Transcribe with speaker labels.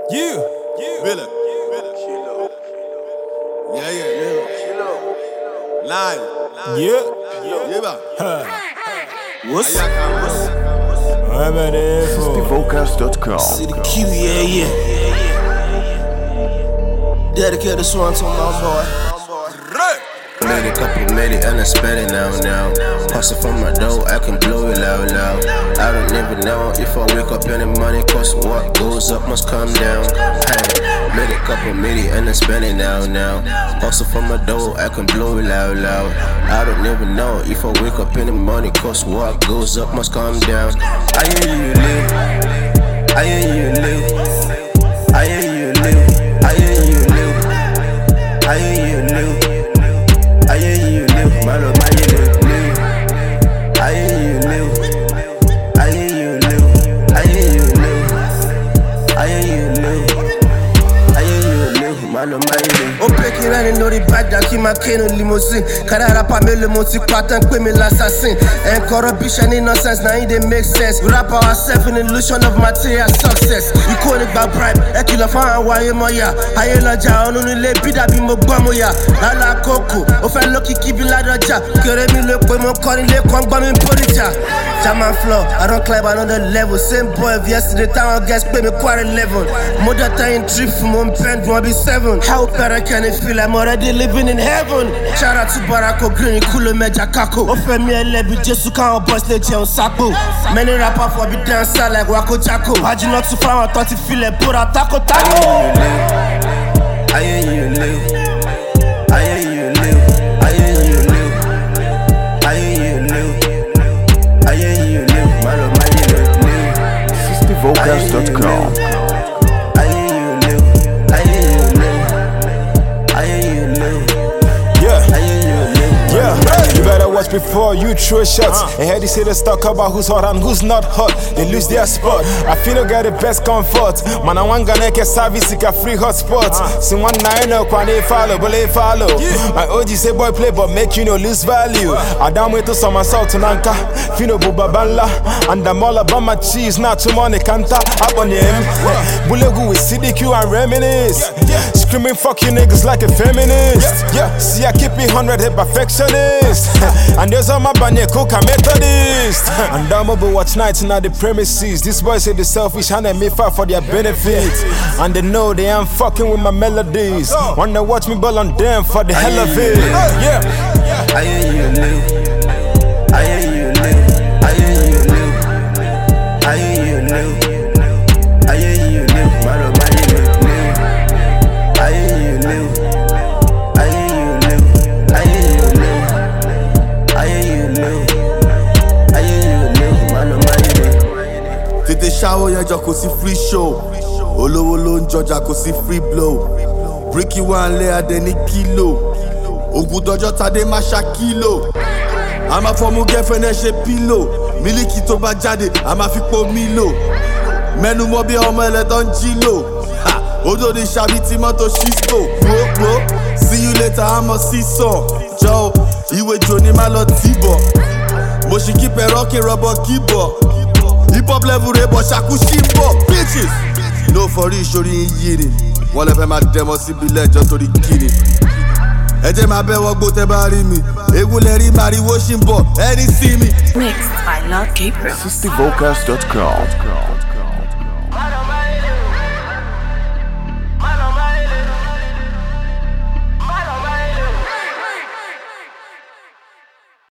Speaker 1: Yeah.
Speaker 2: Billa. Yeah. Line.
Speaker 1: Yeah.
Speaker 2: What's
Speaker 1: I'm at it for
Speaker 3: Vocals.com.
Speaker 4: See the Q, yeah. Dedicate this one to my boy. Made a couple, made it, and I spend it now. Hustle from my dough, I can blow it loud. I don't even know if I wake up in the money, cause what goes up must come down. Hey, made a couple, made it, and I spend it now. Hustle from my dough, I can blow it loud. I don't even know if I wake up in the money, cause what goes up must come down. I hear you live, I hear you live, I hear you live, I hear you live, I hear you live. I hear you live, my love, my you live. I hear you live, I hear you live, I hear you live, I hear you live, I hear you live, my love, my you live. On peut qu'il aille dans les bagarres qui m'accueillent dans limousine. Carrera pas mais le monti patin que me l'assassin. And corruption in nonsense, now it make sense. We rap ourselves in illusion of material success. You call it by bribe, et qu'il a fait un waye moya. Aye la ja, on nous les bida bi mo moya. La coco, on fait lucky qui bi la doja. Que mi le boy mon corps il est con ba mi polija. Jaman flow, I don't climb another level. Same boy of yesterday, time I guess pay me quite 11. Mother time trip from mon pen, wanna be 7. How better can it feel? I'm already living in heaven. Shout out to Barako Green, Kulu Meja Kako. Offer me a lebi, Jesu can't boss le on Sako. Many rappers for be dancer like Wako Jacko. Imagine not to find, I thought you feel it, put a taco. I hear you live, I hear you live, I hear you live, I hear you live, I hear you live, my love, my you live.
Speaker 3: Vocals.com.
Speaker 4: I hear you live, I hear you live, I hear you live,
Speaker 1: yeah.
Speaker 4: I hear you live.
Speaker 1: Yeah, you better watch before you throw shots. And hear these haters talk about who's hot and who's not hot. They lose their spot. I feel I got the best comfort. Man, I want to get service, a free hotspot. See one nine up when they follow, but they follow. My OG say boy play, but make you no lose value. I down with to some assault to Nanka, Fino Bubabanla, and I'm all about my cheese. Not too money, canta up on him. Bulegu with CDQ and reminisce. Screaming fuck you niggas like a feminist. Yeah, see I keep it 100 hit perfectionist. And there's all my banya cook a methodist. And I'm over watch nights in the premises. These boys say they selfish and they me fight for their benefits. And they know they ain't fucking with my melodies. Wanna watch me ball on them for the hell of it. Yeah.
Speaker 4: I hear you live, I hear you live, I hear you live, I hear you live, I hear you live, my love, my you live. I hear you live, I hear you live, I hear you live, I hear you live, I hear you live, my love, my you live.
Speaker 2: Tètè ṣáwó yẹn jọ kò sí free show. Olówó ló ń jọjà kò sí free blow. Bricky wà ń lé adé ní kílò. Ògùn dọjọ́ tadé má ṣá kílò. A máa fọmú gẹ́fẹ́ náà ṣe pílò. Mílíkì tó bá jáde, a máa fi po mílò. Mẹ́nu mọ́ bí ọmọ ẹlẹ́tọ́ ń jí lò. Odò ní ṣàbí tí mọ́tò ṣíṣkò. Gbogbo, see you later, àmọ́ sísàn. Jọ ìwé jò ní má lọ tìbọ̀. Mo ṣì kí pẹ̀rọ kí rọ̀bọ̀ kíbọ̀. Hip hop level rẹ̀ bọ̀ ṣàkú ṣíbọ̀. Bitches! No for real, ìṣòrí yìí ni. Wọ́n lè fẹ́ máa dẹ̀mọ́ síbi lẹ́jọ́ torí kíni. Ẹ jẹ́ máa bẹ́ wọ́gbó tẹ́ bá rí mi. Egun lè rí màrìwó ṣì ń bọ̀, ẹni sí mi.
Speaker 5: Mixed by Lord Gabriel.
Speaker 3: Vocals.com.